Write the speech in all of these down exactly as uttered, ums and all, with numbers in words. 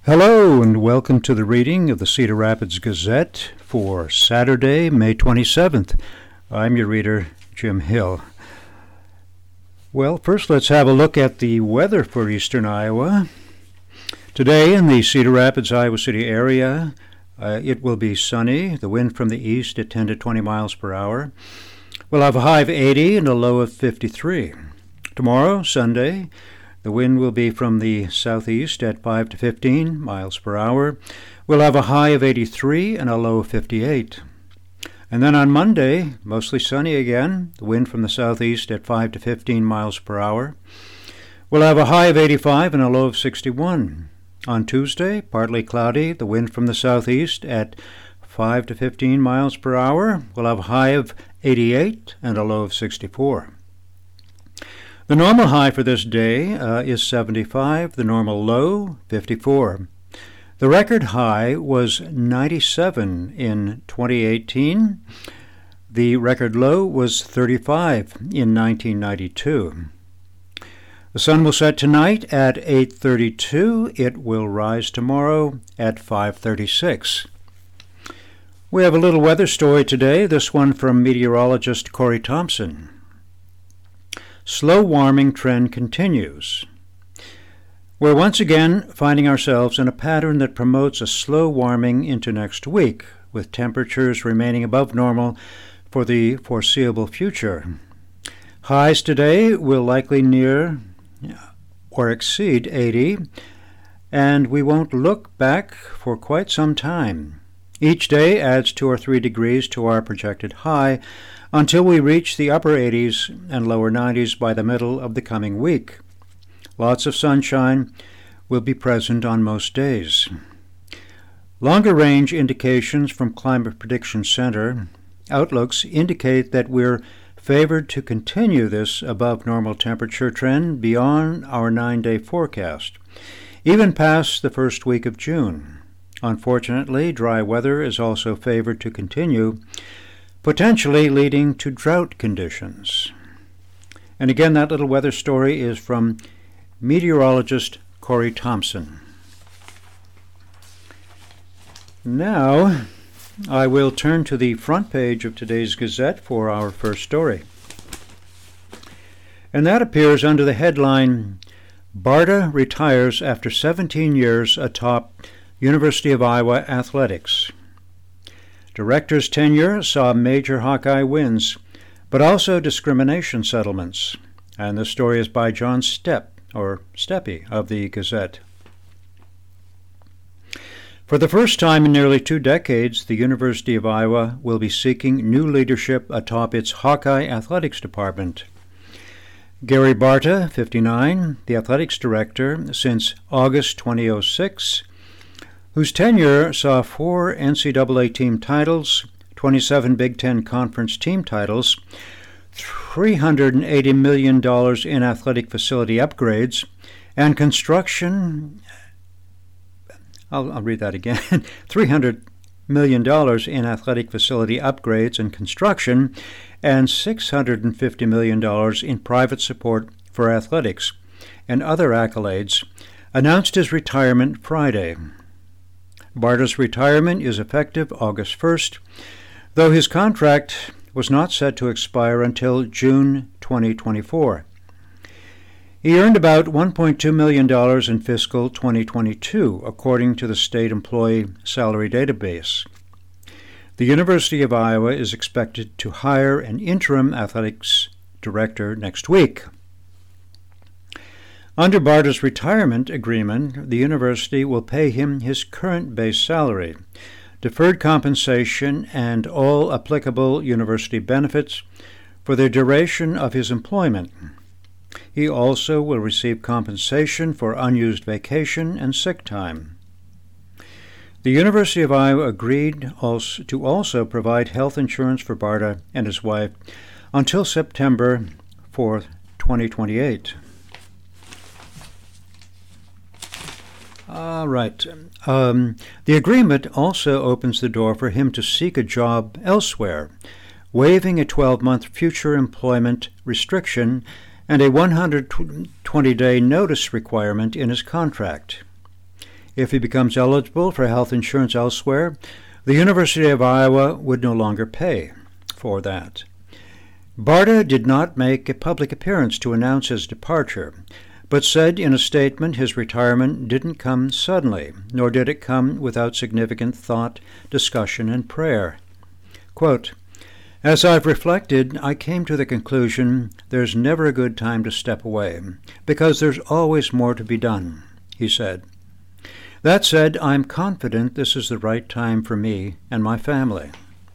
Hello and welcome to the reading of the Cedar Rapids Gazette for Saturday, May twenty-seventh. I'm your reader, Jim Hill. Well, first let's have a look at the weather for eastern Iowa. Today in the Cedar Rapids, Iowa City area, uh, it will be sunny, the wind from the east at ten to twenty miles per hour. We'll have a high of eighty and a low of fifty-three. Tomorrow, Sunday, the wind will be from the southeast at five to fifteen miles per hour. We'll have a high of eighty-three and a low of fifty-eight. And then on Monday, mostly sunny again, the wind from the southeast at five to fifteen miles per hour. We'll have a high of eighty-five and a low of sixty-one. On Tuesday, partly cloudy, the wind from the southeast at five to fifteen miles per hour. We'll have a high of eighty-eight and a low of sixty-four. The normal high for this day uh, is seventy-five, the normal low, fifty-four. The record high was ninety-seven in twenty eighteen. The record low was thirty-five in nineteen ninety-two. The sun will set tonight at eight thirty-two. It will rise tomorrow at five thirty-six. We have a little weather story today, this one from meteorologist Corey Thompson. Slow warming trend continues. We're once again finding ourselves in a pattern that promotes a slow warming into next week, with temperatures remaining above normal for the foreseeable future. Highs today will likely near or exceed eighty, and we won't look back for quite some time. Each day adds two or three degrees to our projected high, until we reach the upper eighties and lower nineties by the middle of the coming week. Lots of sunshine will be present on most days. Longer-range indications from Climate Prediction Center outlooks indicate that we're favored to continue this above-normal temperature trend beyond our nine-day forecast, even past the first week of June. Unfortunately, dry weather is also favored to continue, potentially leading to drought conditions. And again, that little weather story is from meteorologist Corey Thompson. Now, I will turn to the front page of today's Gazette for our first story. And that appears under the headline, Barta retires after seventeen years atop University of Iowa Athletics. Director's tenure saw major Hawkeye wins, but also discrimination settlements. And the story is by John Stepp, or Steppe, of the Gazette. For the first time in nearly two decades, the University of Iowa will be seeking new leadership atop its Hawkeye Athletics Department. Gary Barta, fifty-nine, the athletics director since August twenty oh six, whose tenure saw four N C double A team titles, twenty-seven Big Ten Conference team titles, three hundred eighty million dollars in athletic facility upgrades, and construction, I'll, I'll read that again, three hundred million dollars in athletic facility upgrades and construction, and six hundred fifty million dollars in private support for athletics, and other accolades, announced his retirement Friday. Barta's retirement is effective August first, though his contract was not set to expire until June twenty twenty-four. He earned about one point two million dollars in fiscal twenty twenty-two, according to the State Employee Salary Database. The University of Iowa is expected to hire an interim athletics director next week. Under Barta's retirement agreement, the university will pay him his current base salary, deferred compensation, and all applicable university benefits for the duration of his employment. He also will receive compensation for unused vacation and sick time. The University of Iowa agreed also to also provide health insurance for Barta and his wife until September fourth, twenty twenty-eight. All right. Um, the agreement also opens the door for him to seek a job elsewhere, waiving a twelve-month future employment restriction and a one hundred twenty day notice requirement in his contract. If he becomes eligible for health insurance elsewhere, the University of Iowa would no longer pay for that. Barta did not make a public appearance to announce his departure, but said in a statement his retirement didn't come suddenly, nor did it come without significant thought, discussion, and prayer. Quote, "As I've reflected, I came to the conclusion there's never a good time to step away, because there's always more to be done," he said. "That said, I'm confident this is the right time for me and my family."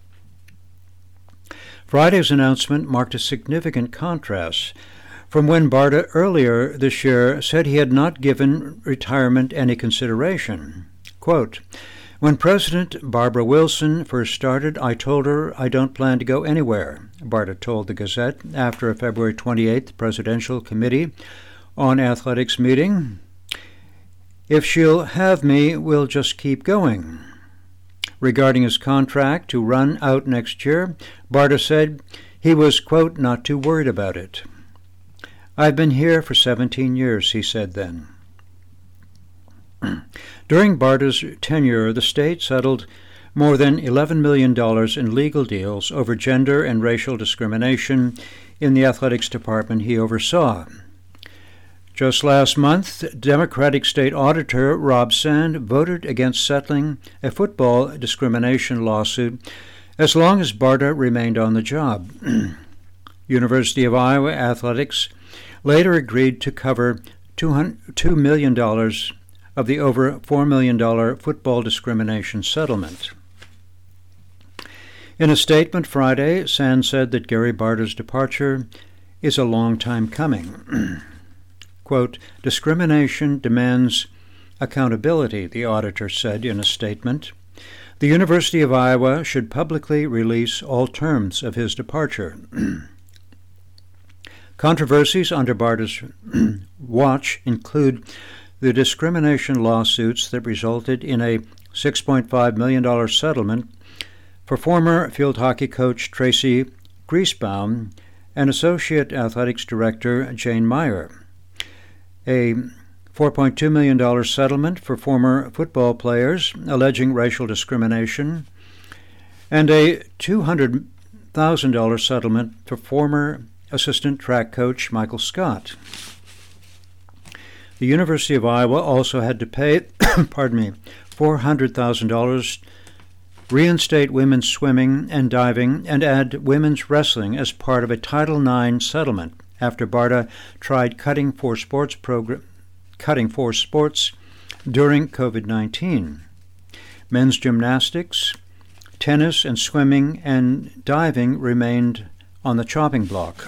Friday's announcement marked a significant contrast from when Barta earlier this year said he had not given retirement any consideration. Quote, "When President Barbara Wilson first started, I told her I don't plan to go anywhere," Barta told the Gazette after a February twenty-eighth Presidential Committee on Athletics meeting. "If she'll have me, we'll just keep going." Regarding his contract to run out next year, Barta said he was, quote, "not too worried about it." "I've been here for seventeen years, he said then. During Barta's tenure, the state settled more than eleven million dollars in legal deals over gender and racial discrimination in the athletics department he oversaw. Just last month, Democratic State Auditor Rob Sand voted against settling a football discrimination lawsuit as long as Barta remained on the job. University of Iowa Athletics later agreed to cover two million dollars of the over four million dollars football discrimination settlement. In a statement Friday, Sand said that Gary Barta's departure is a long time coming. Quote, "Discrimination demands accountability," the auditor said in a statement. "The University of Iowa should publicly release all terms of his departure." Controversies under Barta's watch include the discrimination lawsuits that resulted in a six point five million dollars settlement for former field hockey coach Tracy Griesbaum and Associate Athletics Director Jane Meyer, a four point two million dollars settlement for former football players alleging racial discrimination, and a two hundred thousand dollars settlement for former assistant track coach Michael Scott. The University of Iowa also had to pay, pardon me, four hundred thousand dollars, reinstate women's swimming and diving, and add women's wrestling as part of a Title nine settlement after Barta tried cutting for sports program, cutting for sports during COVID nineteen. Men's gymnastics, tennis, and swimming and diving remained on the chopping block.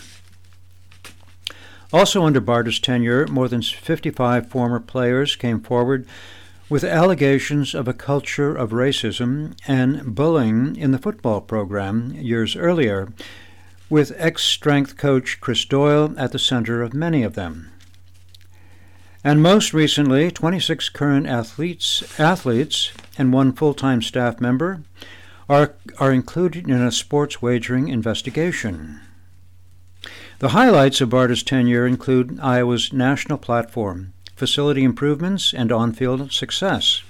Also under Barta's tenure, more than fifty-five former players came forward with allegations of a culture of racism and bullying in the football program years earlier, with ex-strength coach Chris Doyle at the center of many of them. And most recently, twenty-six current athletes, athletes and one full-time staff member are, are included in a sports wagering investigation. The highlights of Barta's tenure include Iowa's national platform, facility improvements, and on-field success.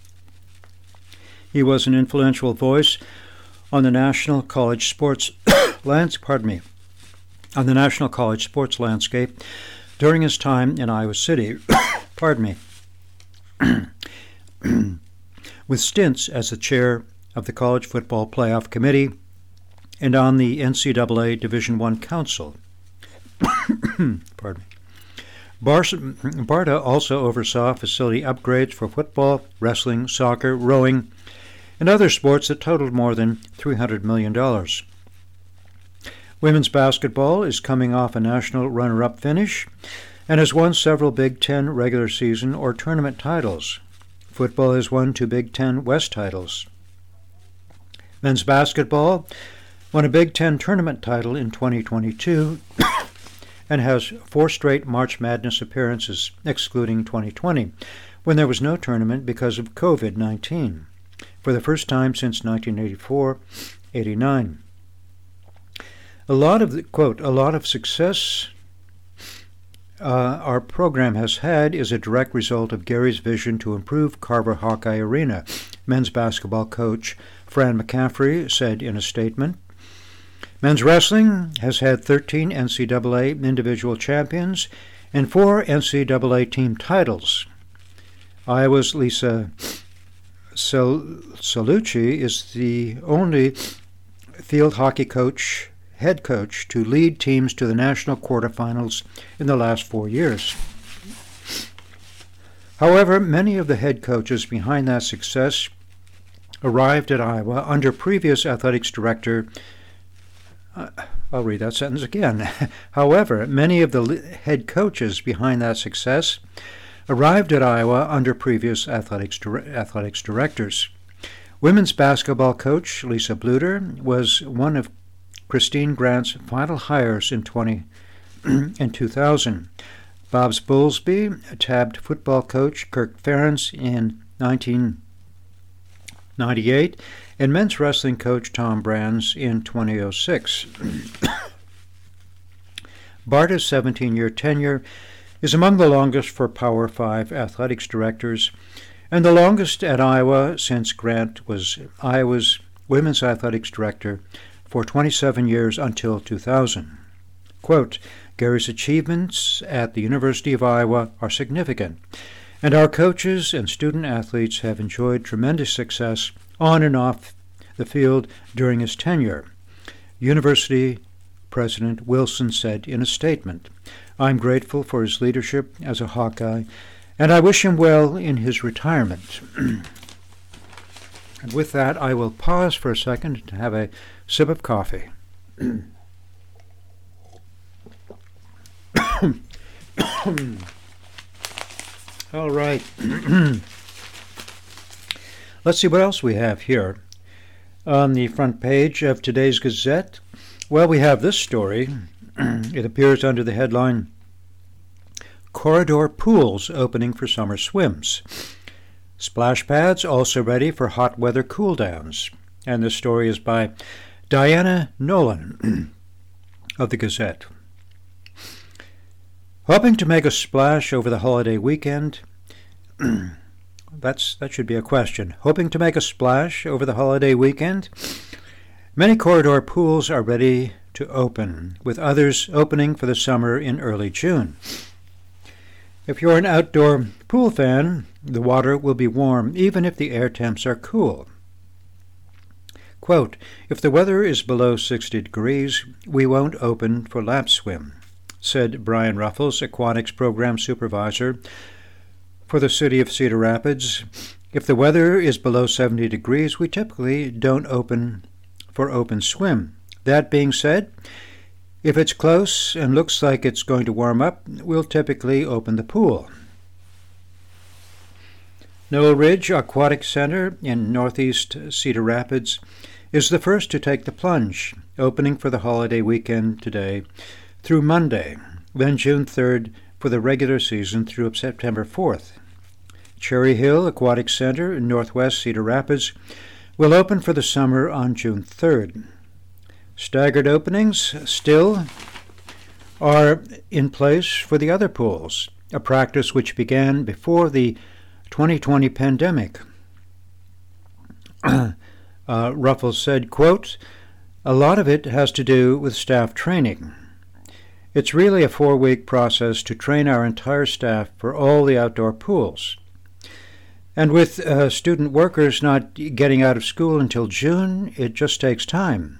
He was an influential voice on the national college sports lands, pardon me, on the national college sports landscape during his time in Iowa City, pardon me, with stints as the chair of the College Football Playoff Committee and on the N C double A Division I Council. Pardon me. Barta also oversaw facility upgrades for football, wrestling, soccer, rowing, and other sports that totaled more than three hundred million dollars. Women's basketball is coming off a national runner-up finish and has won several Big Ten regular season or tournament titles. Football has won two Big Ten West titles. Men's basketball won a Big Ten tournament title in twenty twenty-two and has four straight March Madness appearances, excluding twenty twenty, when there was no tournament because of COVID nineteen, for the first time since nineteen eighty-four eighty-nine. A lot of the, quote, a lot of success uh, our program has had is a direct result of Gary's vision to improve Carver Hawkeye Arena, men's basketball coach Fran McCaffrey said in a statement. Men's wrestling has had thirteen N C double A individual champions and four N C double A team titles. Iowa's Lisa Salucci is the only field hockey coach, head coach, to lead teams to the national quarterfinals in the last four years. However, many of the head coaches behind that success arrived at Iowa under previous athletics director Uh, I'll read that sentence again. However, many of the head coaches behind that success arrived at Iowa under previous athletics, athletics directors. Women's basketball coach Lisa Bluter was one of Christine Grant's final hires in, twenty, in two thousand. Bob's Bowlesby tabbed football coach Kirk Ferentz in nineteen ninety-eight, and men's wrestling coach Tom Brands in two thousand six. BARTA's seventeen-year tenure is among the longest for Power Five athletics directors, and the longest at Iowa since Grant was Iowa's women's athletics director for twenty-seven years until two thousand. Quote, Gary's achievements at the University of Iowa are significant, and our coaches and student athletes have enjoyed tremendous success on and off the field during his tenure, University President Wilson said in a statement. I'm grateful for his leadership as a Hawkeye, and I wish him well in his retirement. And with that, I will pause for a second to have a sip of coffee. All right. Let's see what else we have here on the front page of today's Gazette. Well, we have this story. It appears under the headline, Corridor Pools Opening for Summer Swims. Splash pads also ready for hot weather cool downs. And this story is by Diana Nolan of the Gazette. Hoping to make a splash over the holiday weekend? That's that should be a question. Hoping to make a splash over the holiday weekend? Many corridor pools are ready to open, with others opening for the summer in early June. If you're an outdoor pool fan, the water will be warm even if the air temps are cool. Quote, if the weather is below sixty degrees, we won't open for lap swim, said Brian Ruffles, aquatics program supervisor for the city of Cedar Rapids. If the weather is below seventy degrees, we typically don't open for open swim. That being said, if it's close and looks like it's going to warm up, we'll typically open the pool. Noel Ridge Aquatic Center in northeast Cedar Rapids is the first to take the plunge, opening for the holiday weekend today through Monday, then June third for the regular season through September fourth. Cherry Hill Aquatic Center in northwest Cedar Rapids will open for the summer on June third. Staggered openings still are in place for the other pools, a practice which began before the twenty twenty pandemic. uh, Ruffles said, quote, a lot of it has to do with staff training. It's really a four-week process to train our entire staff for all the outdoor pools. And with uh, student workers not getting out of school until June, it just takes time.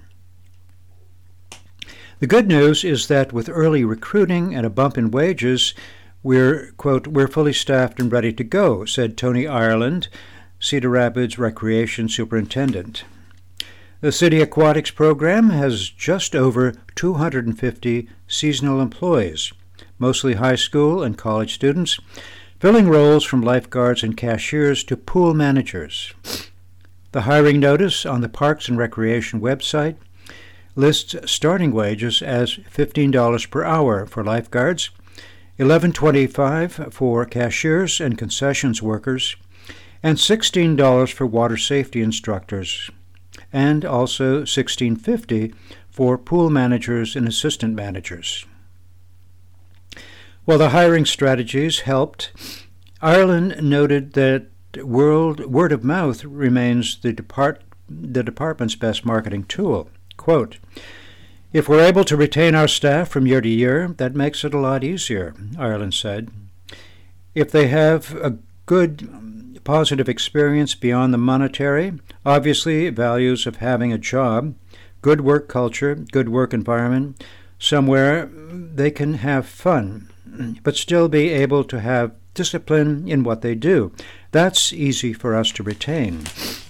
The good news is that with early recruiting and a bump in wages, we're, quote, we're fully staffed and ready to go, said Tony Ireland, Cedar Rapids Recreation Superintendent. The City Aquatics program has just over two hundred fifty seasonal employees, mostly high school and college students, filling roles from lifeguards and cashiers to pool managers. The hiring notice on the Parks and Recreation website lists starting wages as fifteen dollars per hour for lifeguards, eleven twenty-five for cashiers and concessions workers, and sixteen dollars for water safety instructors, and also sixteen fifty for pool managers and assistant managers. While the hiring strategies helped, Ireland noted that world, word of mouth remains the, depart, the department's best marketing tool. Quote, "If we're able to retain our staff from year to year, that makes it a lot easier," Ireland said. "If they have a good, positive experience beyond the monetary, obviously values of having a job, good work culture, good work environment, somewhere they can have fun, but still be able to have discipline in what they do. That's easy for us to retain."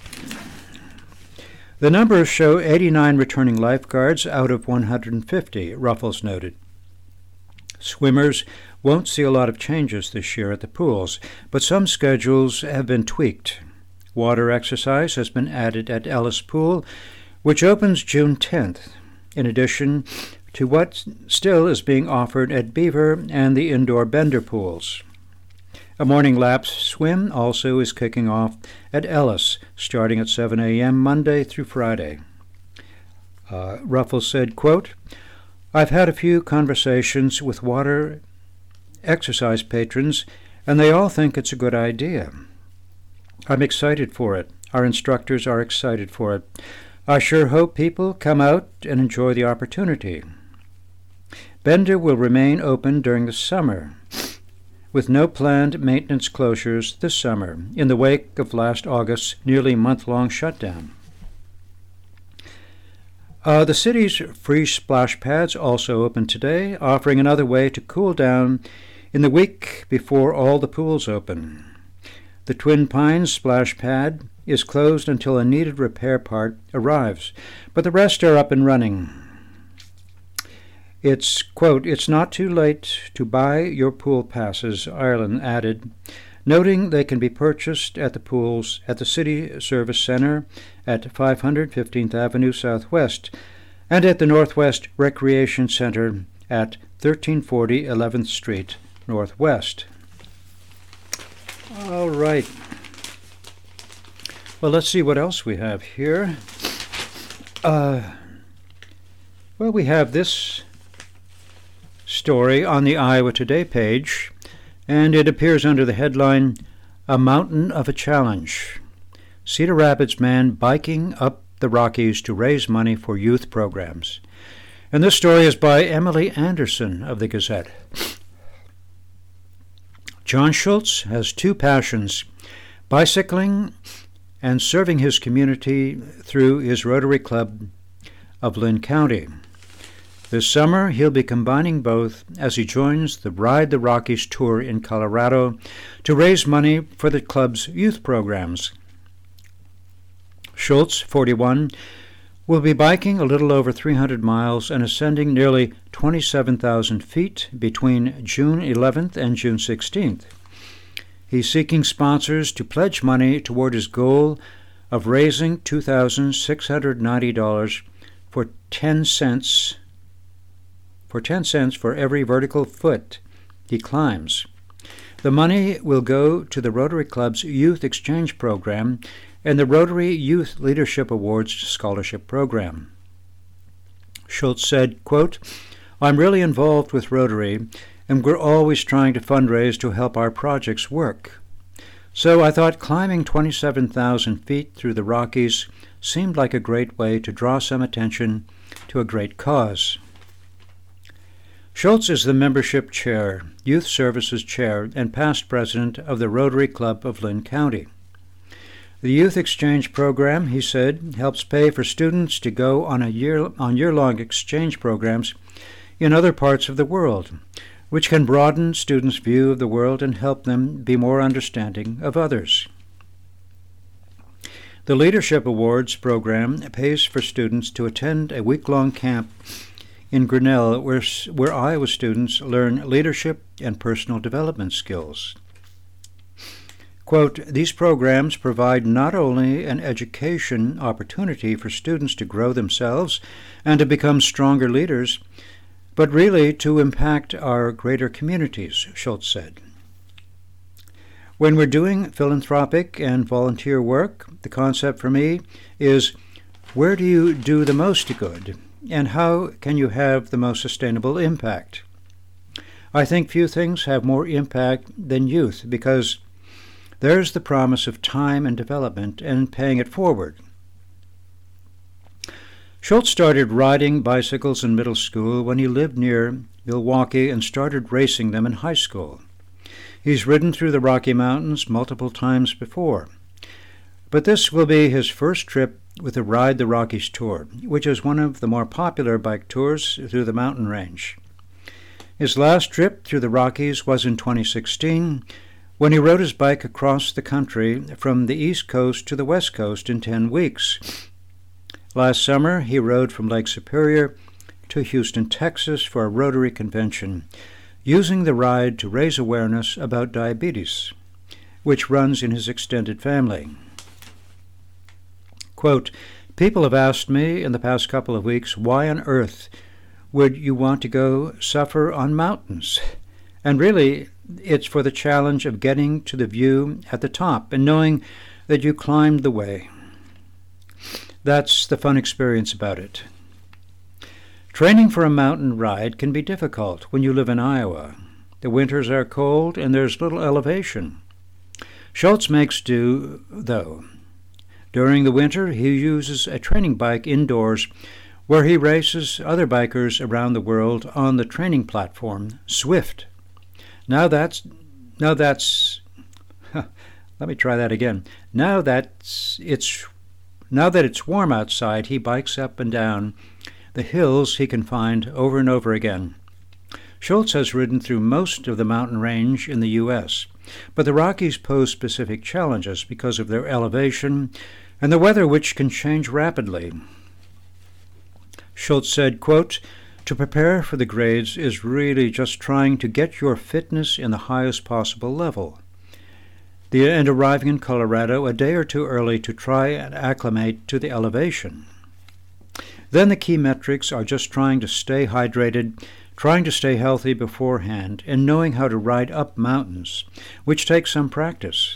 The numbers show eighty-nine returning lifeguards out of one hundred fifty, Ruffles noted. Swimmers won't see a lot of changes this year at the pools, but some schedules have been tweaked. Water exercise has been added at Ellis Pool, which opens June tenth, in addition to what still is being offered at Beaver and the indoor Bender pools. A morning lapse swim also is kicking off at Ellis, starting at seven a.m. Monday through Friday. Uh, Ruffles said, quote, "I've had a few conversations with water exercise patrons, and they all think it's a good idea. I'm excited for it. Our instructors are excited for it. I sure hope people come out and enjoy the opportunity." Bender will remain open during the summer, with no planned maintenance closures this summer, in the wake of last August's nearly month-long shutdown. Uh, the city's free splash pads also opened today, offering another way to cool down in the week before all the pools open. The Twin Pines splash pad is closed until a needed repair part arrives, but the rest are up and running. It's, quote, "It's not too late to buy your pool passes," Ireland added, noting they can be purchased at the pools at the City Service Center at five hundred fifteenth Avenue Southwest and at the Northwest Recreation Center at thirteen forty eleventh Street Northwest. All right. Well, let's see what else we have here. Uh, well, we have this story on the Iowa Today page, and it appears under the headline, "A Mountain of a Challenge. Cedar Rapids man biking up the Rockies to raise money for youth programs." And this story is by Emily Anderson of the Gazette. John Schultz has two passions, bicycling and serving his community through his Rotary Club of Lynn County. This summer, he'll be combining both as he joins the Ride the Rockies tour in Colorado to raise money for the club's youth programs. Schultz, forty-one, will be biking a little over three hundred miles and ascending nearly twenty-seven thousand feet between June eleventh and June sixteenth. He's seeking sponsors to pledge money toward his goal of raising two thousand six hundred ninety dollars for ten cents for ten cents for every vertical foot he climbs. The money will go to the Rotary Club's Youth Exchange Program and the Rotary Youth Leadership Awards Scholarship Program. Schultz said, quote, "I'm really involved with Rotary, and we're always trying to fundraise to help our projects work. So I thought climbing twenty-seven thousand feet through the Rockies seemed like a great way to draw some attention to a great cause." Schultz is the membership chair, youth services chair, and past president of the Rotary Club of Lynn County. The Youth Exchange Program, he said, helps pay for students to go on a year on year-long exchange programs in other parts of the world, which can broaden students' view of the world and help them be more understanding of others. The Leadership Awards program pays for students to attend a week-long camp in Grinnell, where, where Iowa students learn leadership and personal development skills. Quote, "These programs provide not only an education opportunity for students to grow themselves and to become stronger leaders, but really to impact our greater communities," Schultz said. "When we're doing philanthropic and volunteer work, the concept for me is, where do you do the most good, and how can you have the most sustainable impact? I think few things have more impact than youth, because there's the promise of time and development and paying it forward. Schultz started riding bicycles in middle school when he lived near Milwaukee and started racing them in high school. He's ridden through the Rocky Mountains multiple times before, but this will be his first trip with the Ride the Rockies tour, which is one of the more popular bike tours through the mountain range. His last trip through the Rockies was in twenty sixteen, when he rode his bike across the country from the East Coast to the West Coast in ten weeks. Last summer, he rode from Lake Superior to Houston, Texas for a Rotary convention, using the ride to raise awareness about diabetes, which runs in his extended family. Quote, "People have asked me in the past couple of weeks, why on earth would you want to go suffer on mountains? And really, it's for the challenge of getting to the view at the top and knowing that you climbed the way. That's the fun experience about it. Training for a mountain ride can be difficult when you live in Iowa. The winters are cold and there's little elevation. Schultz makes do, though. During the winter, he uses a training bike indoors where he races other bikers around the world on the training platform, Swift. Now that's, now that's, let me try that again. Now that's, it's, now that it's warm outside, he bikes up and down the hills he can find over and over again. Schultz has ridden through most of the mountain range in the U S, but the Rockies pose specific challenges because of their elevation and the weather, which can change rapidly. Schultz said, quote, "To prepare for the grades is really just trying to get your fitness in the highest possible level, the, and arriving in Colorado a day or two early to try and acclimate to the elevation. Then the key metrics are just trying to stay hydrated, trying to stay healthy beforehand, and knowing how to ride up mountains, which takes some practice.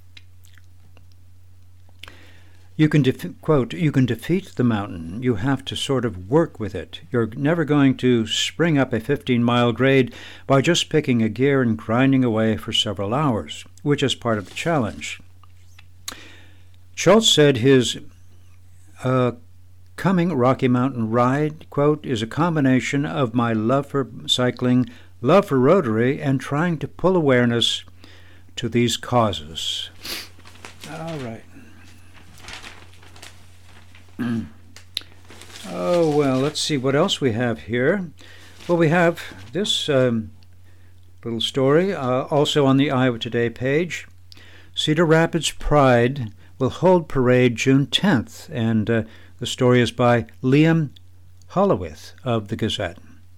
You can, def- quote, you can defeat the mountain. You have to sort of work with it. You're never going to spring up a fifteen-mile grade by just picking a gear and grinding away for several hours, which is part of the challenge." Schultz said his uh, coming Rocky Mountain ride, quote, "is a combination of my love for cycling, love for Rotary, and trying to pull awareness to these causes." All right. Oh, well, let's see what else we have here. Well, we have this um, little story uh, also on the Iowa Today page. Cedar Rapids Pride will hold parade June tenth, and uh, the story is by Liam Hollowith of the Gazette.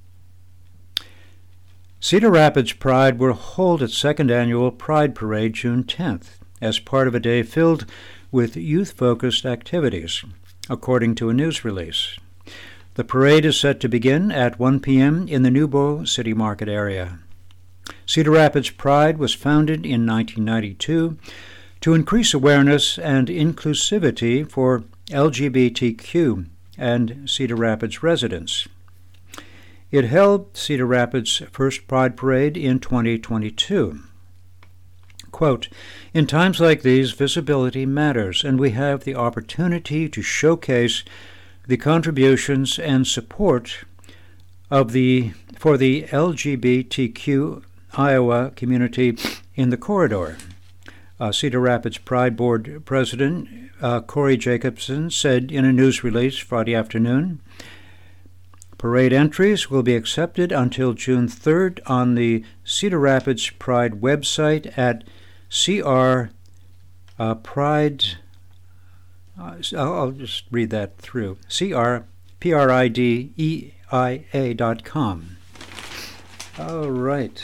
Cedar Rapids Pride will hold its second annual Pride Parade June tenth as part of a day filled with youth-focused activities, according to a news release. The parade is set to begin at one p.m. in the Newbo City Market area. Cedar Rapids Pride was founded in nineteen ninety-two to increase awareness and inclusivity for L G B T Q and Cedar Rapids residents. It held Cedar Rapids' first Pride Parade in twenty twenty-two. Quote, "In times like these, visibility matters, and we have the opportunity to showcase the contributions and support of the for the L G B T Q Iowa community in the corridor." Uh, Cedar Rapids Pride Board President uh, Corey Jacobson said in a news release Friday afternoon. Parade entries will be accepted until June third on the Cedar Rapids Pride website at C R uh, Pride, uh, I'll just read that through, C R P R I D E I A dot com. All right.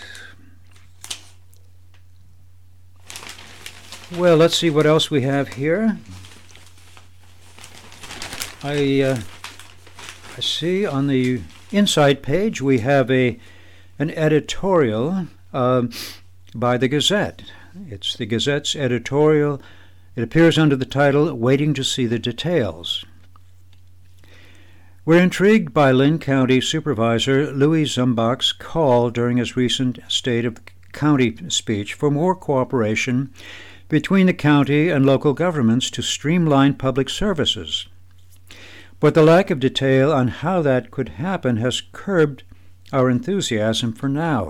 Well, let's see what else we have here. I, uh, I see on the Inside page we have a an editorial uh, by the Gazette. It's the Gazette's editorial. It appears under the title, "Waiting to See the Details." We're intrigued by Linn County Supervisor Louis Zumbach's call during his recent State of County speech for more cooperation between the county and local governments to streamline public services. But the lack of detail on how that could happen has curbed our enthusiasm for now.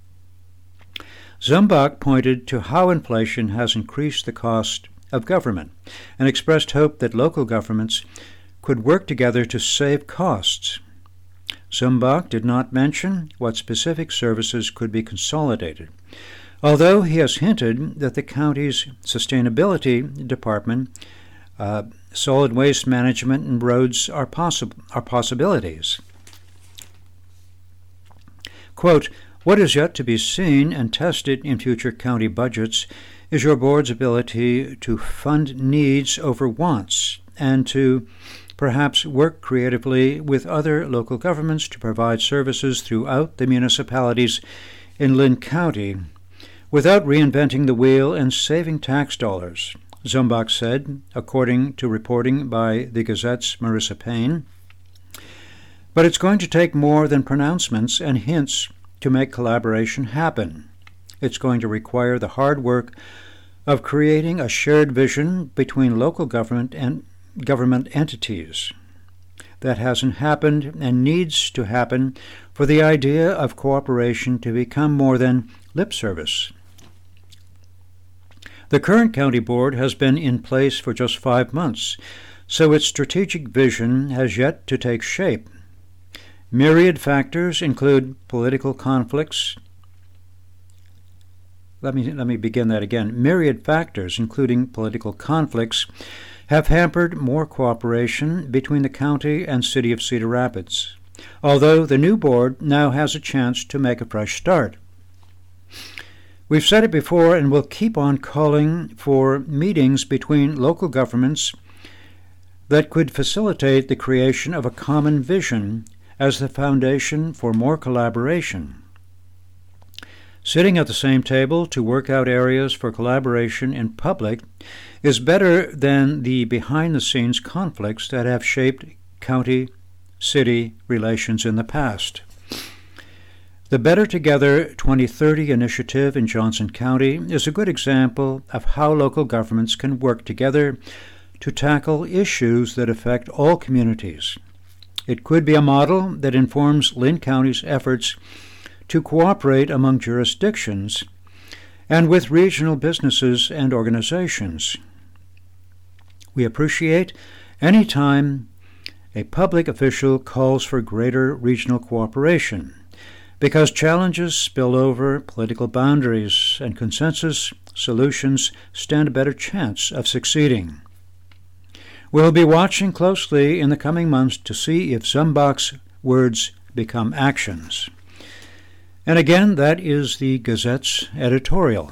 Zumbach pointed to how inflation has increased the cost of government and expressed hope that local governments could work together to save costs. Zumbach did not mention what specific services could be consolidated, although he has hinted that the county's sustainability department, uh, solid waste management, and roads are, possi- are possibilities. Quote, "What is yet to be seen and tested in future county budgets is your board's ability to fund needs over wants and to perhaps work creatively with other local governments to provide services throughout the municipalities in Linn County without reinventing the wheel and saving tax dollars," Zumbach said, according to reporting by the Gazette's Marissa Payne. But it's going to take more than pronouncements and hints to make collaboration happen. It's going to require the hard work of creating a shared vision between local government and government entities. That hasn't happened and needs to happen for the idea of cooperation to become more than lip service. The current county board has been in place for just five months, so its strategic vision has yet to take shape. Myriad factors include political conflicts. Let me, let me begin that again. Myriad factors, including political conflicts, have hampered more cooperation between the county and city of Cedar Rapids, although the new board now has a chance to make a fresh start. We've said it before and will keep on calling for meetings between local governments that could facilitate the creation of a common vision as the foundation for more collaboration. Sitting at the same table to work out areas for collaboration in public is better than the behind-the-scenes conflicts that have shaped county-city relations in the past. The Better Together twenty thirty initiative in Johnson County is a good example of how local governments can work together to tackle issues that affect all communities. It could be a model that informs Linn County's efforts to cooperate among jurisdictions and with regional businesses and organizations. We appreciate any time a public official calls for greater regional cooperation, because challenges spill over political boundaries and consensus solutions stand a better chance of succeeding. We'll be watching closely in the coming months to see if Zumbach's words become actions. And again, that is the Gazette's editorial.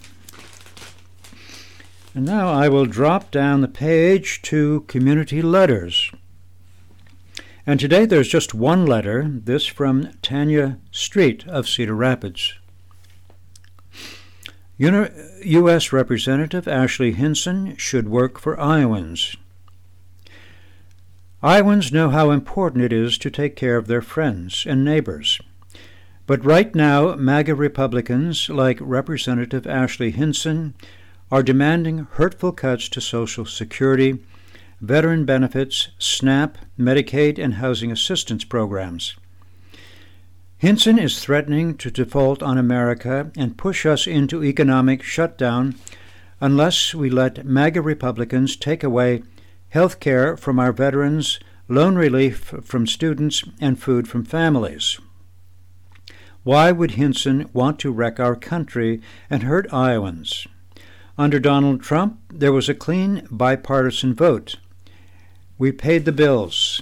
And now I will drop down the page to community letters. And today there's just one letter, this from Tanya Street of Cedar Rapids. U S Representative Ashley Hinson should work for Iowans. Iowans know how important it is to take care of their friends and neighbors. But right now, MAGA Republicans like Representative Ashley Hinson are demanding hurtful cuts to Social Security, veteran benefits, SNAP, Medicaid, and housing assistance programs. Hinson is threatening to default on America and push us into economic shutdown unless we let MAGA Republicans take away health care from our veterans, loan relief from students, and food from families. Why would Hinson want to wreck our country and hurt Iowans? Under Donald Trump, there was a clean bipartisan vote. We paid the bills.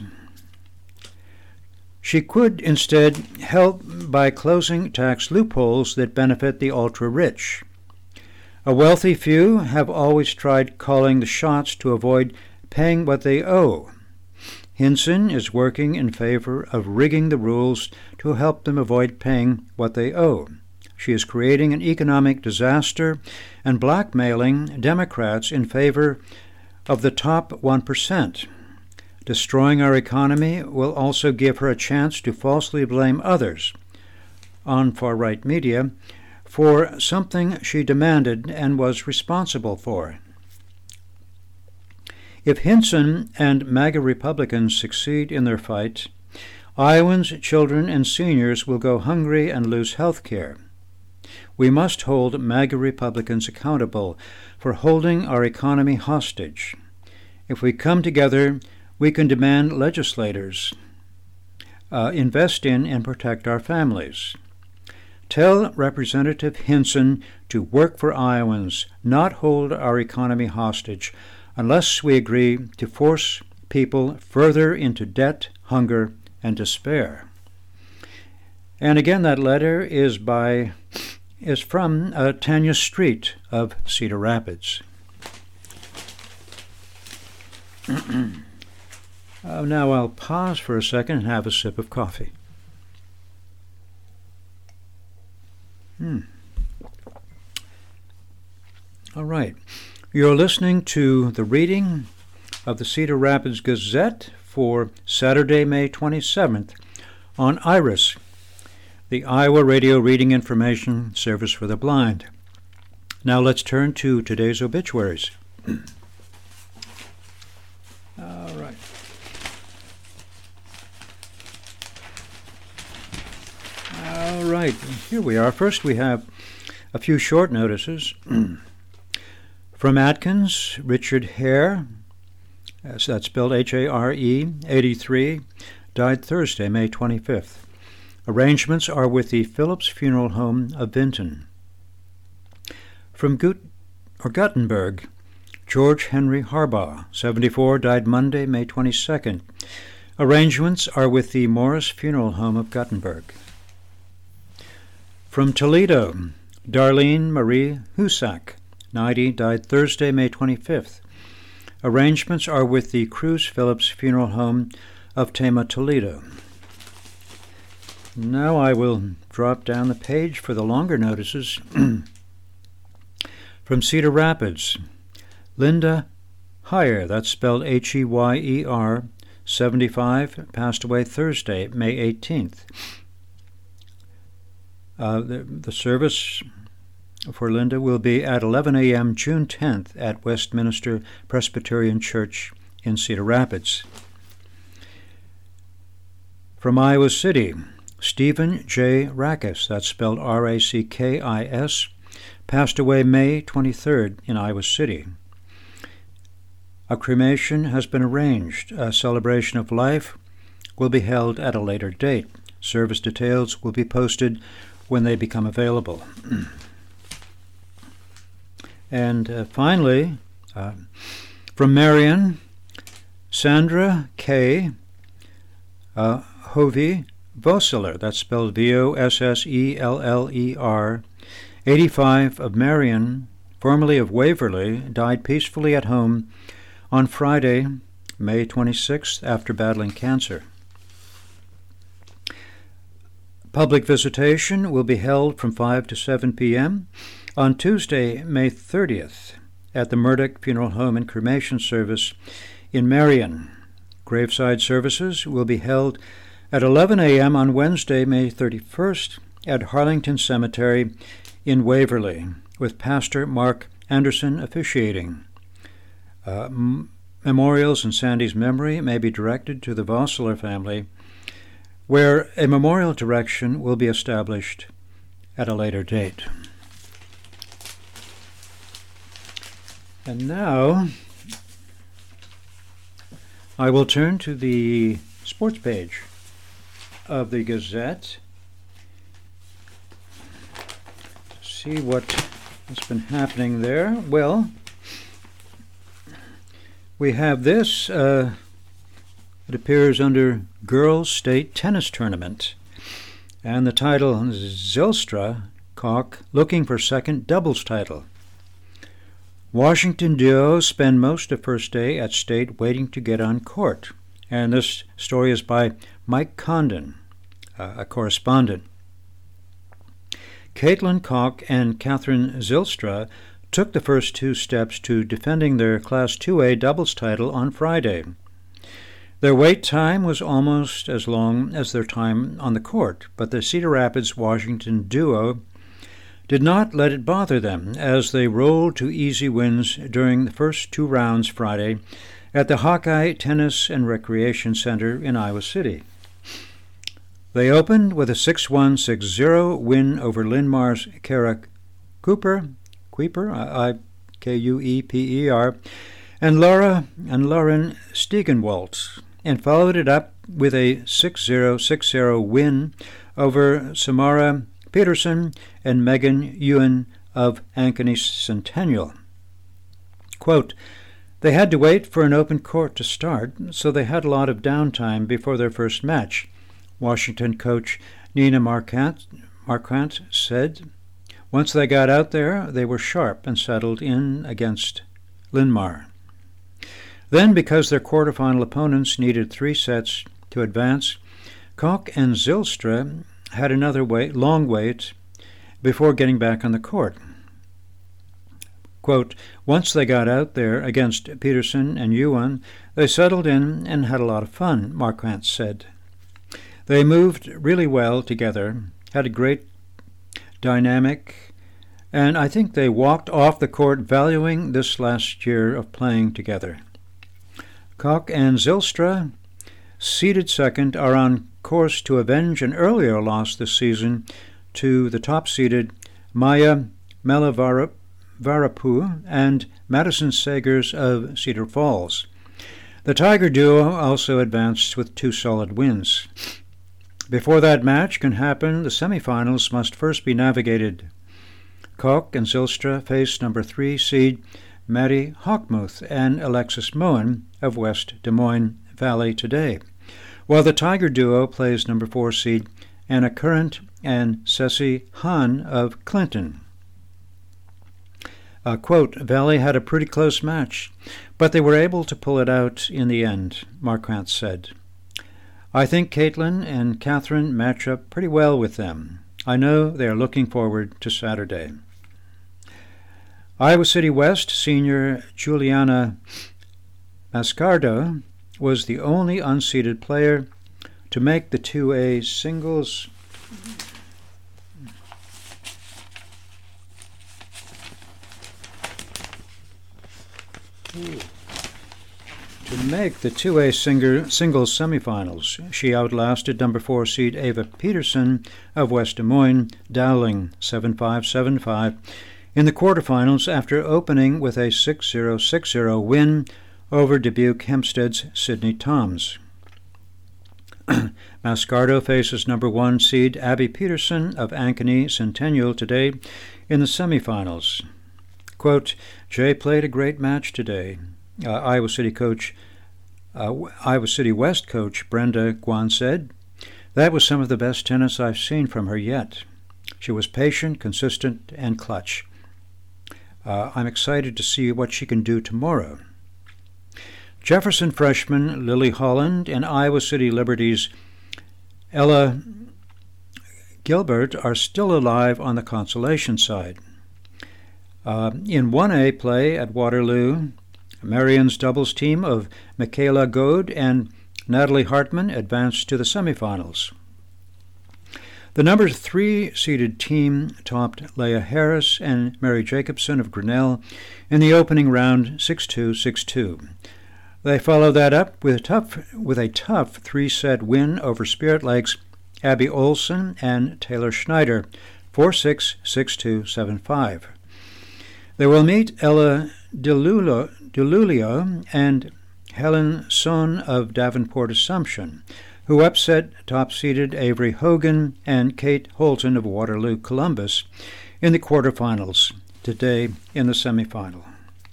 She could instead help by closing tax loopholes that benefit the ultra-rich. A wealthy few have always tried calling the shots to avoid paying what they owe. Hinson is working in favor of rigging the rules to help them avoid paying what they owe. She is creating an economic disaster and blackmailing Democrats in favor of the top one percent. Destroying our economy will also give her a chance to falsely blame others on far-right media for something she demanded and was responsible for. If Hinson and MAGA Republicans succeed in their fight, Iowans, children, and seniors will go hungry and lose health care. We must hold MAGA Republicans accountable for holding our economy hostage. If we come together, we can demand legislators uh, invest in and protect our families. Tell Representative Hinson to work for Iowans, not hold our economy hostage, unless we agree to force people further into debt, hunger, and despair. And again, that letter is by is from uh, Tanya Street of Cedar Rapids. uh, now I'll pause for a second and have a sip of coffee. Hmm. All right. You're listening to the reading of the Cedar Rapids Gazette for Saturday, May twenty-seventh on IRIS, the Iowa Radio Reading Information Service for the Blind. Now let's turn to today's obituaries. All right. All right, here we are. First, we have a few short notices. From Atkins, Richard Hare, that's spelled H A R E, eighty-three, died Thursday, May twenty-fifth. Arrangements are with the Phillips Funeral Home of Vinton. From Gut- or Guttenberg, George Henry Harbaugh, seventy-four, died Monday, May twenty-second. Arrangements are with the Morris Funeral Home of Guttenberg. From Toledo, Darlene Marie Husak, ninety, died Thursday, May twenty-fifth. Arrangements are with the Cruz Phillips Funeral Home of Tama, Toledo. Now I will drop down the page for the longer notices. From Cedar Rapids, Linda Heyer, that's spelled H E Y E R, seventy-five, passed away Thursday, May eighteenth. Uh, the, the service for Linda will be at eleven a.m. June tenth at Westminster Presbyterian Church in Cedar Rapids. From Iowa City, Stephen J. Rackus, that's spelled R A C K I S, passed away May twenty-third in Iowa City. A cremation has been arranged. A celebration of life will be held at a later date. Service details will be posted when they become available. And uh, finally, uh, from Marion, Sandra K. Uh, Hovey Voseler, that's spelled V O S S E L L E R, eighty-five, of Marion, formerly of Waverly, died peacefully at home on Friday, May twenty-sixth, after battling cancer. Public visitation will be held from five to seven p.m. on Tuesday, May thirtieth, at the Murdoch Funeral Home and Cremation Service in Marion. Graveside services will be held at eleven a.m. on Wednesday, May thirty-first, at Harlington Cemetery in Waverly, with Pastor Mark Anderson officiating. Uh, m- memorials in Sandy's memory may be directed to the Voseler family, where a memorial direction will be established at a later date. And now I will turn to the sports page of the Gazette to see what has been happening there. Well, we have this. Uh, it appears under Girls State Tennis Tournament, and the title, Zylstra Koch looking for second doubles title. Washington duos spend most of first day at state waiting to get on court. And this story is by Mike Condon, uh, a correspondent. Caitlin Koch and Catherine Zylstra took the first two steps to defending their Class two A doubles title on Friday. Their wait time was almost as long as their time on the court, but the Cedar Rapids-Washington duo did not let it bother them as they rolled to easy wins during the first two rounds Friday at the Hawkeye Tennis and Recreation Center in Iowa City. They opened with a six one, six zero win over Linn-Mar's Kara Cooper, Kuiper, I K U E P E R, and Laura and Lauren Stiegenwalt, and followed it up with a six zero, six zero win over Samara Peterson and Megan Ewan of Ankeny Centennial. Quote, they had to wait for an open court to start, so they had a lot of downtime before their first match, Washington coach Nina Marquardt, Marquardt said. Once they got out there, they were sharp and settled in against Linn-Mar. Then, because their quarterfinal opponents needed three sets to advance, Koch and Zylstra had another wait, long wait before getting back on the court. Quote, once they got out there against Peterson and Ewan, they settled in and had a lot of fun, Marquardt said. They moved really well together, had a great dynamic, and I think they walked off the court valuing this last year of playing together. Koch and Zylstra, seeded second, are on course to avenge an earlier loss this season to the top-seeded Maya Melavarapu and Madison Sagers of Cedar Falls. The Tiger duo also advanced with two solid wins. Before that match can happen, the semifinals must first be navigated. Koch and Zylstra face number three seed Maddie Hochmuth and Alexis Moen of West Des Moines Valley today, while the Tiger duo plays number four seed Anna Current and Ceci Hahn of Clinton. Uh, quote, Valley had a pretty close match, but they were able to pull it out in the end, Marquardt said. I think Caitlin and Catherine match up pretty well with them. I know they are looking forward to Saturday. Iowa City West senior Juliana Mascardo was the only unseeded player to make the two A singles Ooh. To make the two A singer, singles semifinals. She outlasted number four seed Ava Peterson of West Des Moines, Dowling seven five, seven five, in the quarterfinals after opening with a six zero, six zero win over Dubuque Hempstead's Sydney Toms. Mascardo faces number one seed Abby Peterson of Ankeny Centennial today in the semifinals. Quote, Jay played a great match today. Uh, Iowa City coach, uh, Iowa City West coach Brenda Guan said, that was some of the best tennis I've seen from her yet. She was patient, consistent, and clutch. Uh, I'm excited to see what she can do tomorrow. Jefferson freshman Lily Holland and Iowa City Liberty's Ella Gilbert are still alive on the consolation side. Uh, in one A play at Waterloo, Marion's doubles team of Michaela Goad and Natalie Hartman advanced to the semifinals. The number three seeded team topped Leah Harris and Mary Jacobson of Grinnell in the opening round six two, six two. They followed that up with a tough, with a tough three-set win over Spirit Lakes' Abby Olson and Taylor Schneider, four six, six two, seven five. They will meet Ella DeLulio, DeLulio and Helen Son of Davenport Assumption, who upset top-seeded Avery Hogan and Kate Holton of Waterloo Columbus in the quarterfinals today in the semifinal.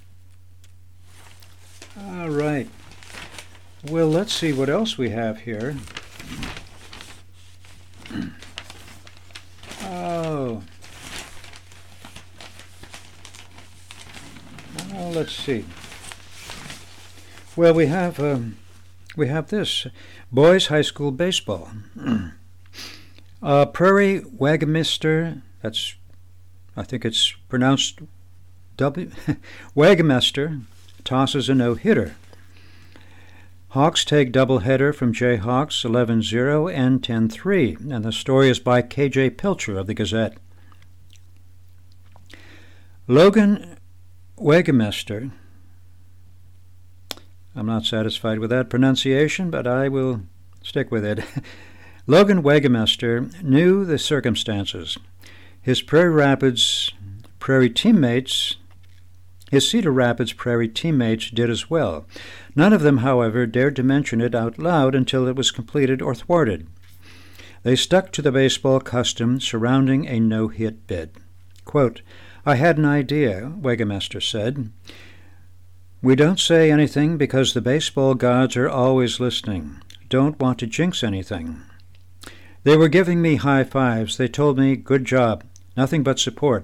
All right. Well, let's see what else we have here. Oh. Oh, let's see. Well, we have um, we have this boys high school baseball. uh, Prairie Wagamister. That's, I think it's pronounced W. Wagamister tosses a no-hitter. Hawks take doubleheader from Jayhawks eleven zero and ten three, and the story is by K J Pilcher of the Gazette. Logan Wegemester, I'm not satisfied with that pronunciation, but I will stick with it. Logan Wegemester knew the circumstances. His Prairie Rapids Prairie teammates, his Cedar Rapids Prairie teammates did as well. None of them, however, dared to mention it out loud until it was completed or thwarted. They stuck to the baseball custom surrounding a no-hit bid. Quote, I had an idea, Wegemester said. We don't say anything because the baseball gods are always listening. Don't want to jinx anything. They were giving me high fives. They told me, good job, nothing but support.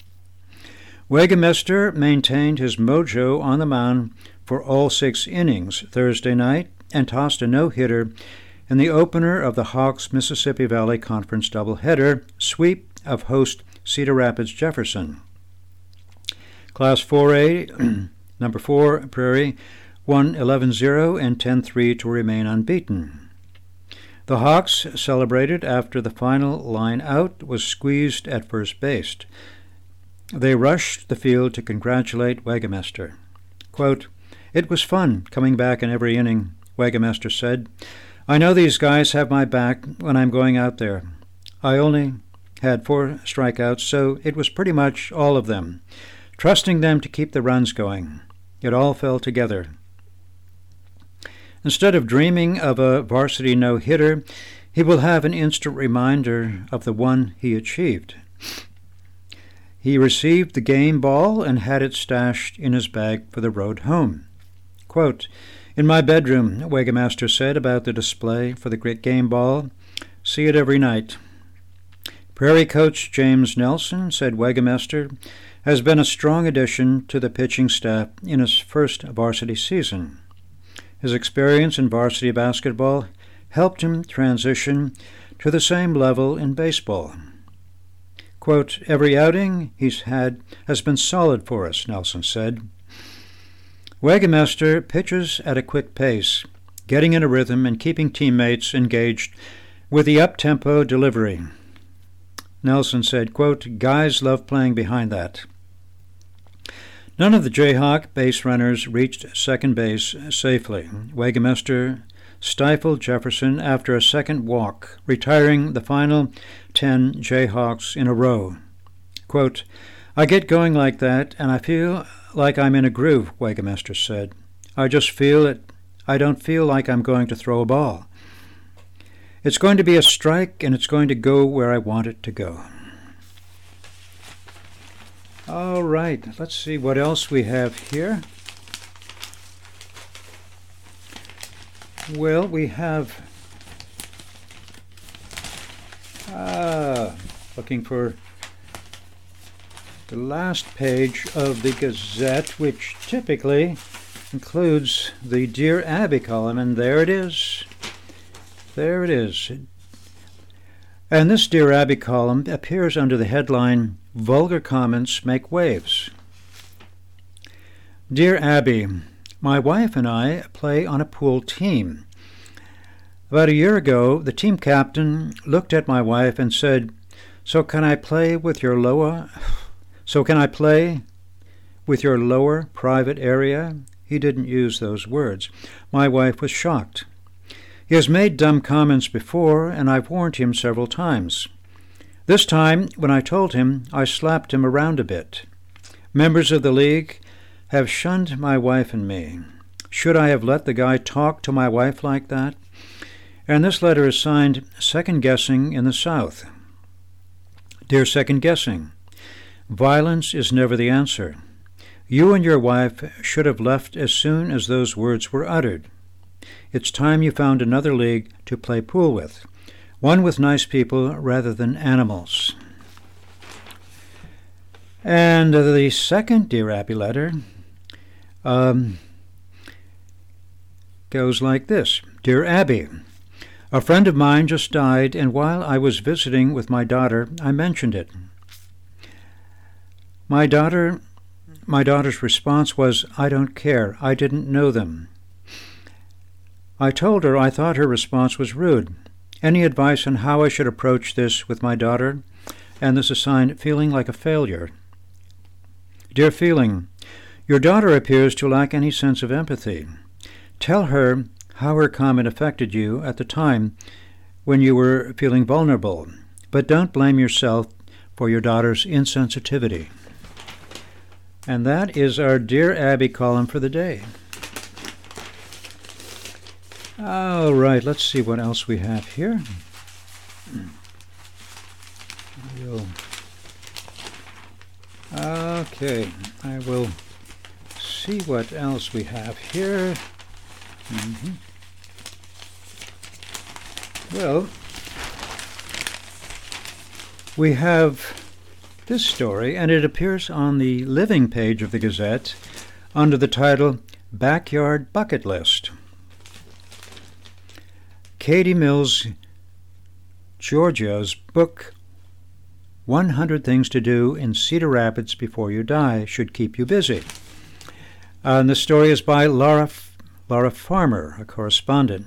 Wegemester maintained his mojo on the mound for all six innings Thursday night and tossed a no-hitter in the opener of the Hawks Mississippi Valley Conference doubleheader sweep of host Cedar Rapids Jefferson. Class four A, number four, Prairie, won eleven zero and ten three to remain unbeaten. The Hawks celebrated after the final line out was squeezed at first base. They rushed the field to congratulate Wegemester. Quote, It was fun coming back in every inning, Wegemester said. I know these guys have my back when I'm going out there. I only had four strikeouts, so it was pretty much all of them, trusting them to keep the runs going. It all fell together. Instead of dreaming of a varsity no-hitter, he will have an instant reminder of the one he achieved. He received the game ball and had it stashed in his bag for the road home. Quote, In my bedroom, Wegemester said about the display for the great game ball. See it every night. Prairie coach James Nelson said Wegemester has been a strong addition to the pitching staff in his first varsity season. His experience in varsity basketball helped him transition to the same level in baseball. Quote, Every outing he's had has been solid for us, Nelson said. Wegemester pitches at a quick pace, getting in a rhythm and keeping teammates engaged with the up-tempo delivery. Nelson said, quote, Guys love playing behind that. None of the Jayhawk base runners reached second base safely. Wegemester stifled Jefferson after a second walk, retiring the final ten Jayhawks in a row. Quote, I get going like that, and I feel like I'm in a groove, Wegemester said. I just feel it. I don't feel like I'm going to throw a ball. It's going to be a strike, and it's going to go where I want it to go. All right, let's see what else we have here. Well, we have, ah, looking for the last page of the Gazette, which typically includes the Dear Abby column, and there it is. There it is. And this Dear Abby column appears under the headline, Vulgar Comments Make Waves. Dear Abby, my wife and I play on a pool team. About a year ago, the team captain looked at my wife and said, So can I play with your lower... So can I play with your lower private area? He didn't use those words. My wife was shocked. He has made dumb comments before, and I've warned him several times. This time, when I told him, I slapped him around a bit. Members of the league have shunned my wife and me. Should I have let the guy talk to my wife like that? And this letter is signed Second Guessing in the South. Dear Second Guessing, violence is never the answer. You and your wife should have left as soon as those words were uttered. It's time you found another league to play pool with, one with nice people rather than animals. And the second Dear Abby letter um, goes like this. Dear Abby, a friend of mine just died, and while I was visiting with my daughter, I mentioned it. My daughter, my daughter's response was, I don't care. I didn't know them. I told her I thought her response was rude. Any advice on how I should approach this with my daughter? And this assigned feeling like a failure. Dear feeling, your daughter appears to lack any sense of empathy. Tell her how her comment affected you at the time when you were feeling vulnerable, but don't blame yourself for your daughter's insensitivity. And that is our Dear Abby column for the day. All right, let's see what else we have here. We'll, okay, I will see what else we have here. Mm-hmm. Well, we have this story, and it appears on the Living page of the Gazette under the title Backyard Bucket List. Katie Mills Giorgio's book, one hundred Things to Do in Cedar Rapids Before You Die, should keep you busy. Uh, and the story is by Laura, Laura Farmer, a correspondent.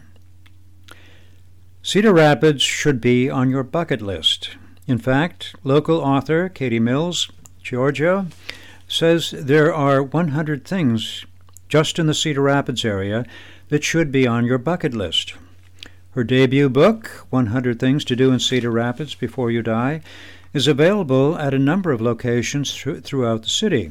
Cedar Rapids should be on your bucket list. In fact, local author Katie Mills Giorgio says there are one hundred things just in the Cedar Rapids area that should be on your bucket list. Her debut book, one hundred Things to Do in Cedar Rapids Before You Die, is available at a number of locations th- throughout the city.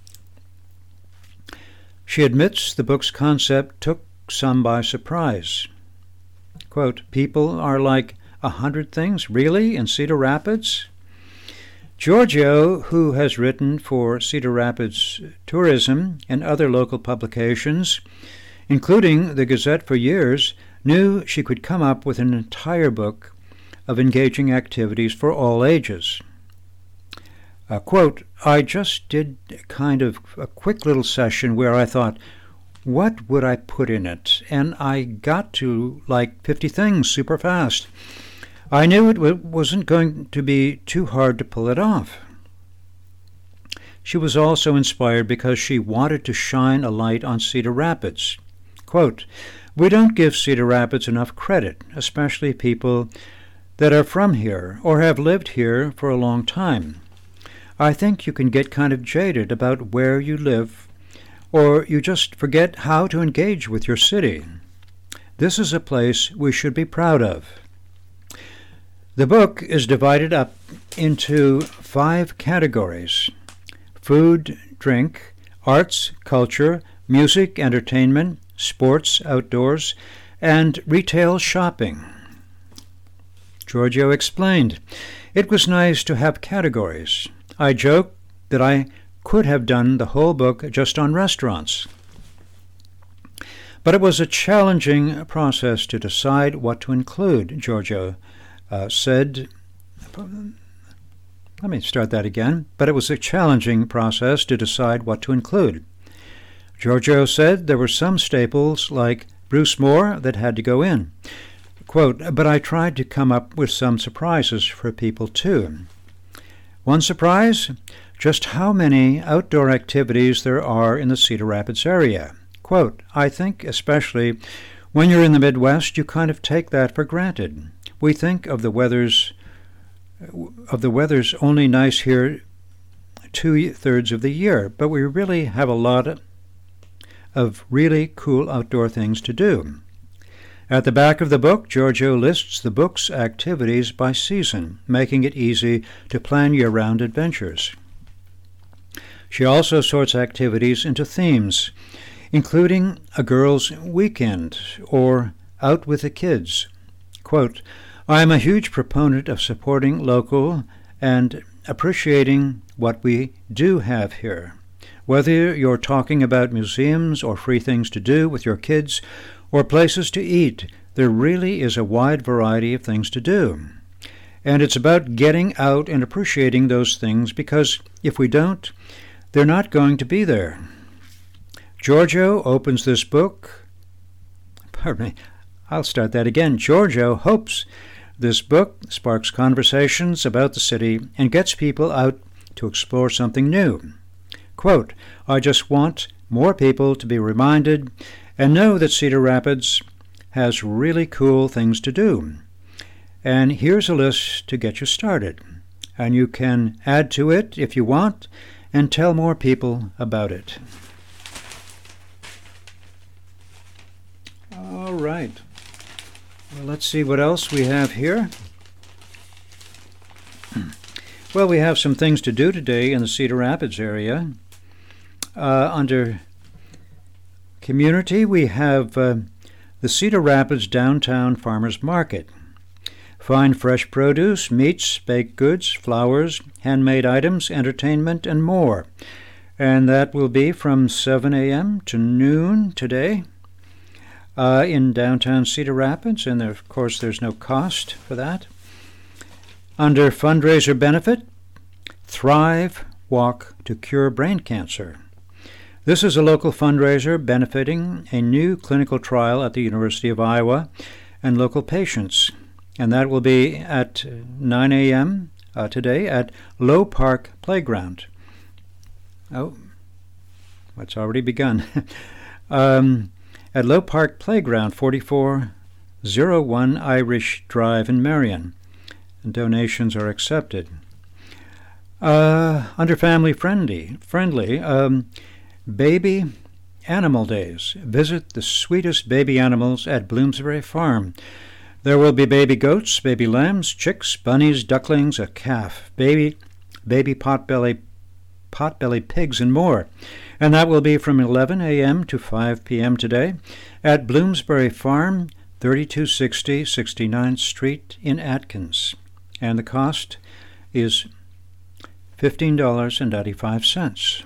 She admits the book's concept took some by surprise. Quote, people are like a hundred things, really, in Cedar Rapids? Giorgio, who has written for Cedar Rapids Tourism and other local publications, including the Gazette for years, knew she could come up with an entire book of engaging activities for all ages. Uh, quote, I just did kind of a quick little session where I thought, what would I put in it? And I got to like fifty things super fast. I knew it w- wasn't going to be too hard to pull it off. She was also inspired because she wanted to shine a light on Cedar Rapids. Quote, we don't give Cedar Rapids enough credit, especially people that are from here or have lived here for a long time. I think you can get kind of jaded about where you live, or you just forget how to engage with your city. This is a place we should be proud of. The book is divided up into five categories: food, drink, arts, culture, music, entertainment, sports, outdoors, and retail shopping. Giorgio explained, it was nice to have categories. I joked that I could have done the whole book just on restaurants. But it was a challenging process to decide what to include, Giorgio uh, said. Let me start that again. But it was a challenging process to decide what to include. Giorgio said there were some staples like Bruce Moore that had to go in. Quote, but I tried to come up with some surprises for people too. One surprise? Just how many outdoor activities there are in the Cedar Rapids area. Quote, I think especially when you're in the Midwest, you kind of take that for granted. We think of the weather's of the weather's only nice here two-thirds of the year, but we really have a lot of really cool outdoor things to do. At the back of the book, Giorgio lists the book's activities by season, making it easy to plan year-round adventures. She also sorts activities into themes, including a girls' weekend or out with the kids. Quote, I am a huge proponent of supporting local and appreciating what we do have here. Whether you're talking about museums or free things to do with your kids or places to eat, there really is a wide variety of things to do. And it's about getting out and appreciating those things, because if we don't, they're not going to be there. Giorgio opens this book, pardon me, I'll start that again. Giorgio hopes this book sparks conversations about the city and gets people out to explore something new. Quote, I just want more people to be reminded and know that Cedar Rapids has really cool things to do. And here's a list to get you started. And you can add to it if you want and tell more people about it. All right. Well, let's see what else we have here. Well, we have some things to do today in the Cedar Rapids area. Uh, under community, we have uh, the Cedar Rapids Downtown Farmers Market. Find fresh produce, meats, baked goods, flowers, handmade items, entertainment, and more. And that will be from seven a.m. to noon today uh, in downtown Cedar Rapids. And there, of course, there's no cost for that. Under fundraiser benefit, Thrive Walk to Cure Brain Cancer. This is a local fundraiser benefiting a new clinical trial at the University of Iowa and local patients. And that will be at nine a.m. Uh, today at Low Park Playground. Oh, it's already begun. um, at Low Park Playground, forty-four oh one Irish Drive in Marion. Donations are accepted. Uh, under family friendly, friendly um, Baby Animal Days. Visit the sweetest baby animals at Bloomsbury Farm. There will be baby goats, baby lambs, chicks, bunnies, ducklings, a calf, baby baby potbelly, potbelly pigs, and more. And that will be from eleven a.m. to five p.m. today at Bloomsbury Farm, thirty-two sixty sixty-ninth Street in Atkins. And the cost is fifteen dollars and ninety-five cents.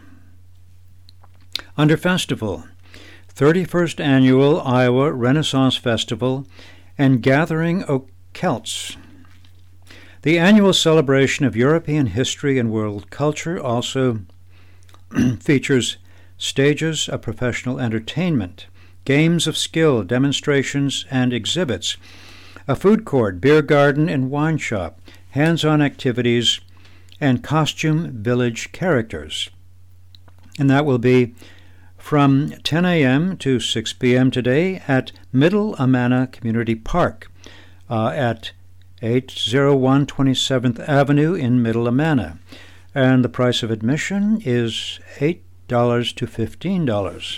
Under Festival, thirty-first Annual Iowa Renaissance Festival and Gathering of Celts. The annual celebration of European history and world culture also features stages of professional entertainment, games of skill, demonstrations, and exhibits, a food court, beer garden, and wine shop, hands-on activities, and costume village characters. And that will be from ten a.m. to six p.m. today at Middle Amana Community Park uh, at eight oh one twenty-seventh Avenue in Middle Amana. And the price of admission is eight dollars to fifteen dollars.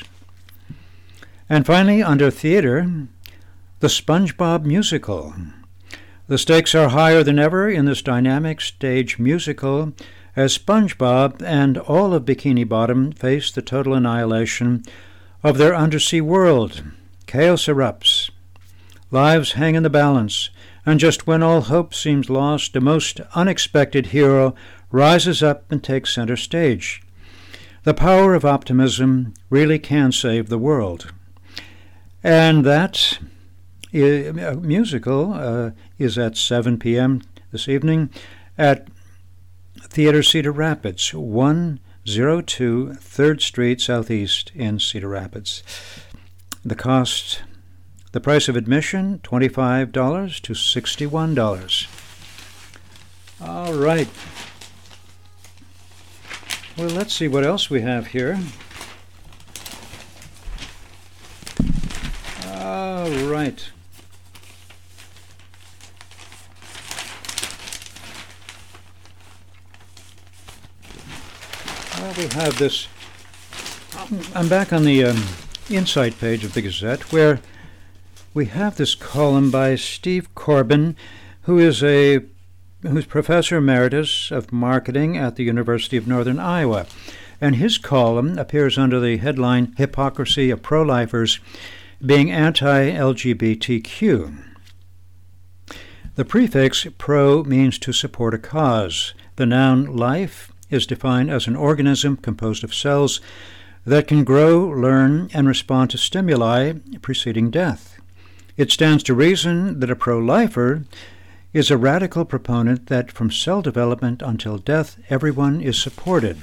And finally, under theater, the SpongeBob Musical. The stakes are higher than ever in this dynamic stage musical as SpongeBob and all of Bikini Bottom face the total annihilation of their undersea world. Chaos erupts. Lives hang in the balance, and just when all hope seems lost, a most unexpected hero rises up and takes center stage. The power of optimism really can save the world. And that uh, musical uh, is at seven p.m. this evening at Theater Cedar Rapids, one oh two third Street Southeast in Cedar Rapids. The cost, the price of admission, twenty-five dollars to sixty-one dollars. All right. Well, let's see what else we have here. All right. Well, we have this. I'm back on the um, Insight page of the Gazette, where we have this column by Steve Corbin, who is a who's professor emeritus of marketing at the University of Northern Iowa. And his column appears under the headline, Hypocrisy of Pro-Lifers Being Anti-L G B T Q. The prefix pro means to support a cause. The noun life is defined as an organism composed of cells that can grow, learn, and respond to stimuli preceding death. It stands to reason that a pro-lifer is a radical proponent that from cell development until death, everyone is supported.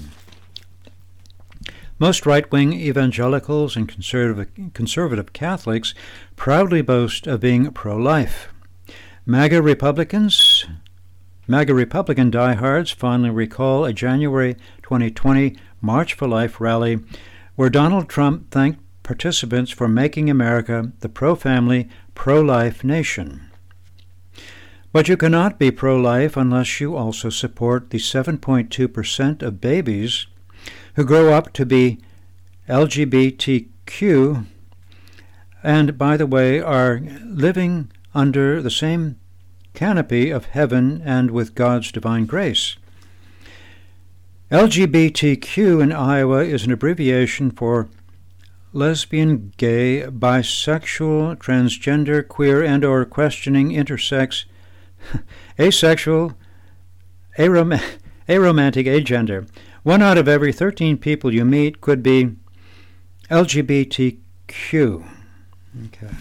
Most right-wing evangelicals and conservative, conservative Catholics proudly boast of being pro-life. MAGA Republicans, MAGA Republican diehards fondly recall a January twenty twenty March for Life rally where Donald Trump thanked participants for making America the pro-family, pro-life nation. But you cannot be pro-life unless you also support the seven point two percent of babies who grow up to be L G B T Q and, by the way, are living under the same canopy of heaven and with God's divine grace. L G B T Q in Iowa is an abbreviation for lesbian, gay, bisexual, transgender, queer, and or questioning, intersex, asexual, arom- aromantic, agender. One out of every thirteen people you meet could be L G B T Q. Okay.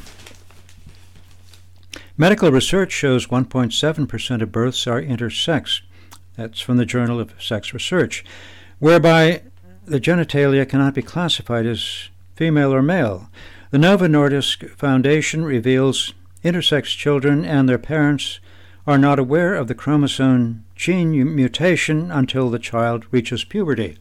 Medical research shows one point seven percent of births are intersex. That's from the Journal of Sex Research, whereby the genitalia cannot be classified as female or male. The Novo Nordisk Foundation reveals intersex children and their parents are not aware of the chromosome gene mutation until the child reaches puberty.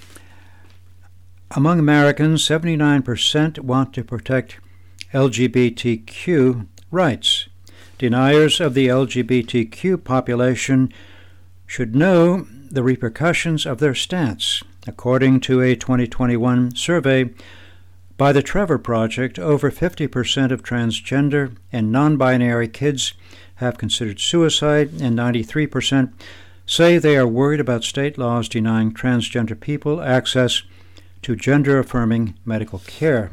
Among Americans, seventy-nine percent want to protect L G B T Q rights. Deniers of the L G B T Q population should know the repercussions of their stance. According to a twenty twenty-one survey by the Trevor Project, over fifty percent of transgender and non-binary kids have considered suicide, and ninety-three percent say they are worried about state laws denying transgender people access to gender-affirming medical care.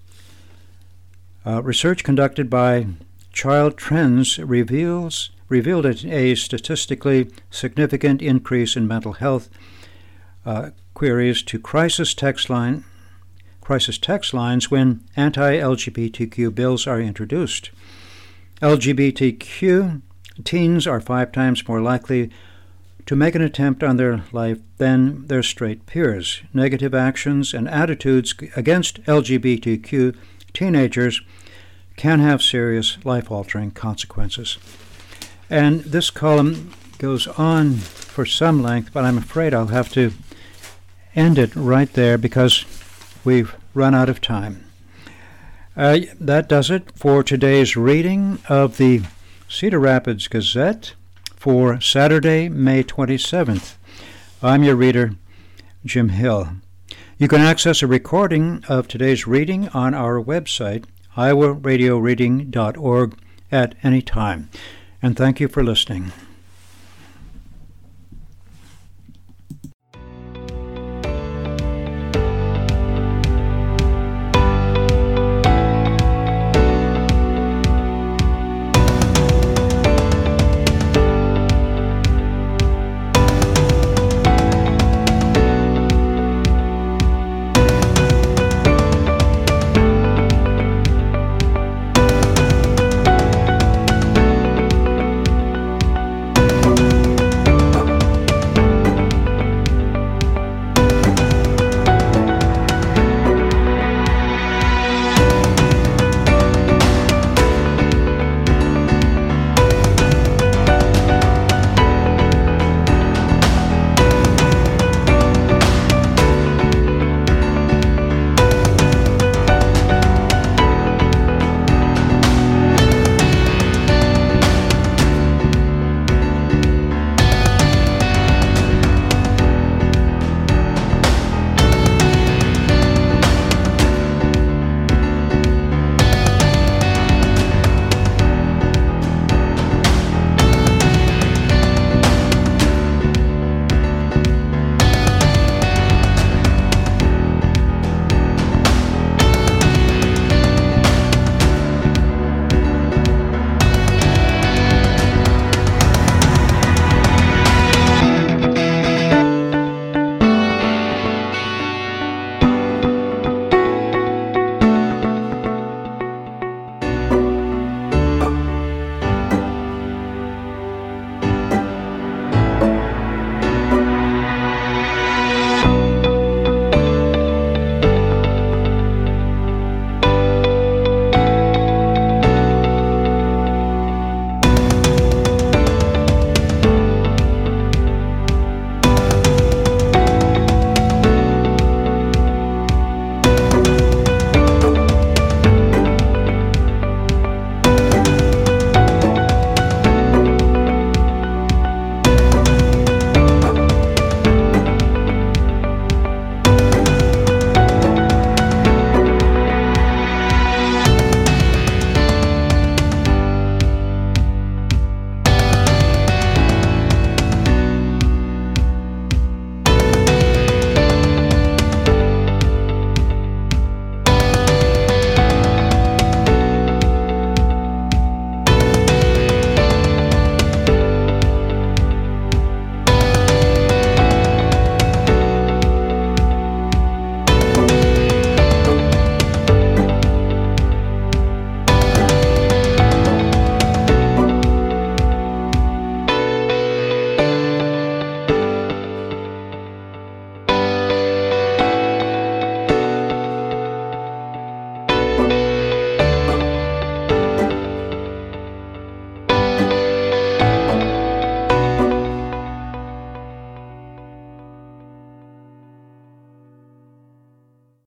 Uh, research conducted by Child Trends reveals revealed a statistically significant increase in mental health uh, queries to crisis text line, crisis text lines when anti-L G B T Q bills are introduced. L G B T Q teens are five times more likely to make an attempt on their life than their straight peers. Negative actions and attitudes against L G B T Q teenagers can have serious life-altering consequences. And this column goes on for some length, but I'm afraid I'll have to end it right there because we've run out of time. Uh, that does it for today's reading of the Cedar Rapids Gazette for Saturday, May twenty-seventh. I'm your reader, Jim Hill. You can access a recording of today's reading on our website, iowa radio reading dot org, at any time. And thank you for listening.